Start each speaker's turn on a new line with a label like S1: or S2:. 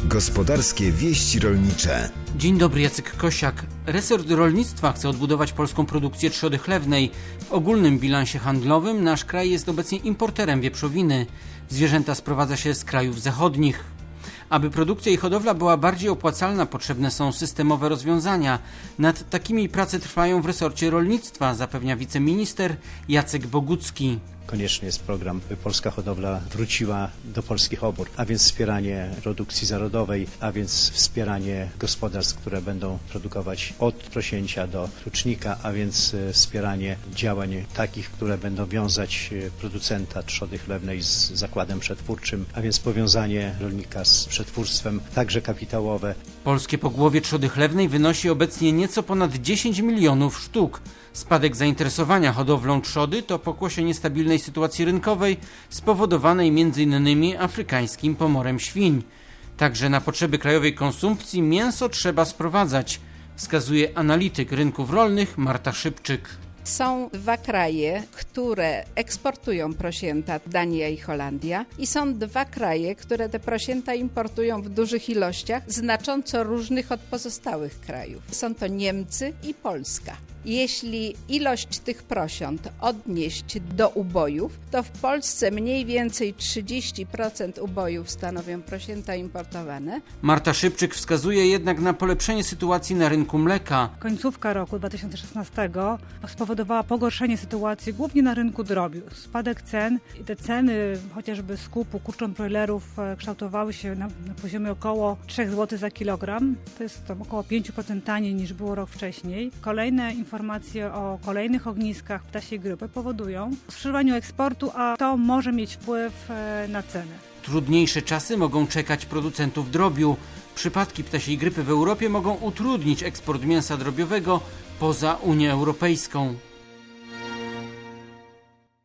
S1: Gospodarskie wieści rolnicze.
S2: Dzień dobry, Jacek Kosiak. Resort rolnictwa chce odbudować polską produkcję trzody chlewnej. W ogólnym bilansie handlowym nasz kraj jest obecnie importerem wieprzowiny. Zwierzęta sprowadza się z krajów zachodnich. Aby produkcja i hodowla była bardziej opłacalna, potrzebne są systemowe rozwiązania. Nad takimi prace trwają w resorcie rolnictwa, zapewnia wiceminister Jacek Bogucki.
S3: Konieczny jest program, by polska hodowla wróciła do polskich obór, a więc wspieranie produkcji zarodowej, a więc wspieranie gospodarstw, które będą produkować od prosięcia do tucznika, a więc wspieranie działań takich, które będą wiązać producenta trzody chlewnej z zakładem przetwórczym, a więc powiązanie rolnika z przetwórstwem, także kapitałowe.
S2: Polskie pogłowie trzody chlewnej wynosi obecnie nieco ponad 10 milionów sztuk. Spadek zainteresowania hodowlą trzody to pokłosie niestabilnej sytuacji rynkowej spowodowanej m.in. afrykańskim pomorem świń. Także na potrzeby krajowej konsumpcji mięso trzeba sprowadzać, wskazuje analityk rynków rolnych Marta Szybczyk.
S4: Są dwa kraje, które eksportują prosięta, Dania i Holandia, i są dwa kraje, które te prosięta importują w dużych ilościach, znacząco różnych od pozostałych krajów. Są to Niemcy i Polska. Jeśli ilość tych prosiąt odnieść do ubojów, to w Polsce mniej więcej 30% ubojów stanowią prosięta importowane.
S2: Marta Szybczyk wskazuje jednak na polepszenie sytuacji na rynku mleka.
S5: Końcówka roku 2016 spowodowała pogorszenie sytuacji głównie na rynku drobiu. Spadek cen i te ceny chociażby skupu kurcząt brojlerów kształtowały się na poziomie około 3 zł za kilogram. To jest około 5% taniej niż było rok wcześniej. Kolejne informacje o kolejnych ogniskach ptasiej grypy powodują skrzyżowanie eksportu, a to może mieć wpływ na cenę.
S2: Trudniejsze czasy mogą czekać producentów drobiu. Przypadki ptasiej grypy w Europie mogą utrudnić eksport mięsa drobiowego poza Unię Europejską.